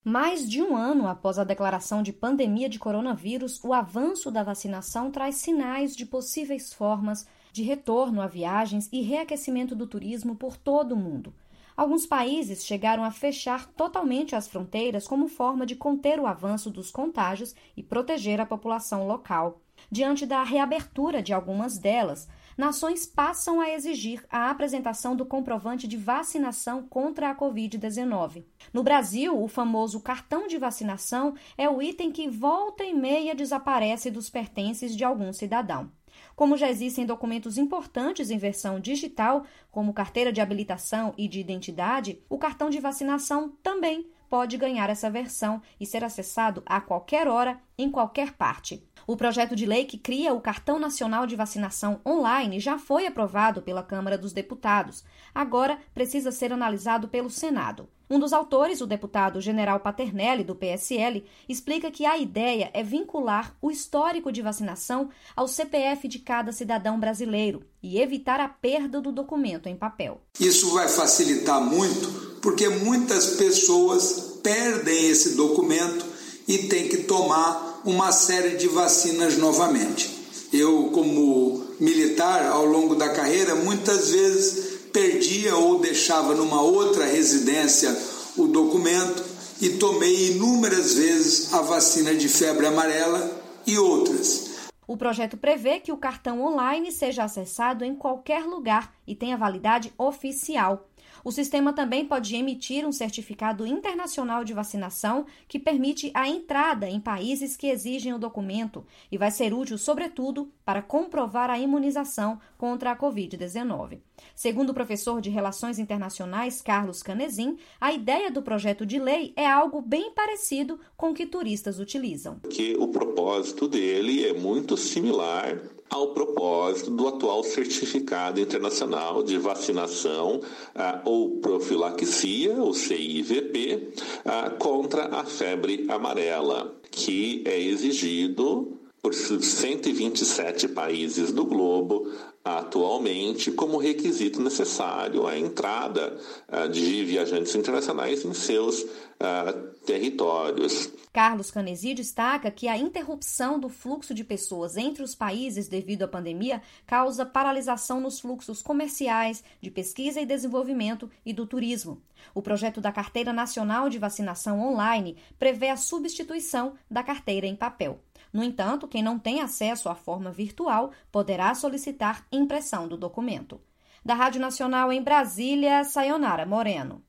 Mais de um ano após a declaração de pandemia de coronavírus, o avanço da vacinação traz sinais de possíveis formas de retorno a viagens e reaquecimento do turismo por todo o mundo. Alguns países chegaram a fechar totalmente as fronteiras como forma de conter o avanço dos contágios e proteger a população local. Diante da reabertura de algumas delas, nações passam a exigir a apresentação do comprovante de vacinação contra a Covid-19. No Brasil, o famoso cartão de vacinação é o item que volta e meia desaparece dos pertences de algum cidadão. Como já existem documentos importantes em versão digital, como carteira de habilitação e de identidade, o cartão de vacinação também pode ganhar essa versão e ser acessado a qualquer hora, em qualquer parte. O projeto de lei que cria o Cartão Nacional de Vacinação Online já foi aprovado pela Câmara dos Deputados. Agora precisa ser analisado pelo Senado. Um dos autores, o deputado General Paternelli, do PSL, explica que a ideia é vincular o histórico de vacinação ao CPF de cada cidadão brasileiro e evitar a perda do documento em papel. Isso vai facilitar muito, porque muitas pessoas perdem esse documento e têm que tomar uma série de vacinas novamente. Eu, como militar, ao longo da carreira, muitas vezes perdia ou deixava numa outra residência o documento e tomei inúmeras vezes a vacina de febre amarela e outras. O projeto prevê que o cartão online seja acessado em qualquer lugar e tenha validade oficial. O sistema também pode emitir um certificado internacional de vacinação que permite a entrada em países que exigem o documento e vai ser útil, sobretudo, para comprovar a imunização contra a Covid-19. Segundo o professor de Relações Internacionais, Carlos Canezin, a ideia do projeto de lei é algo bem parecido com o que turistas utilizam. Que o propósito dele é muito similar ao propósito do atual Certificado Internacional de Vacinação ou Profilaxia, o CIVP, contra a febre amarela, que é exigido por 127 países do globo atualmente como requisito necessário à entrada de viajantes internacionais em seus territórios. Carlos Canezin destaca que a interrupção do fluxo de pessoas entre os países devido à pandemia causa paralisação nos fluxos comerciais, de pesquisa e desenvolvimento e do turismo. O projeto da Carteira Nacional de Vacinação Online prevê a substituição da carteira em papel. No entanto, quem não tem acesso à forma virtual poderá solicitar impressão do documento. Da Rádio Nacional em Brasília, Sayonara Moreno.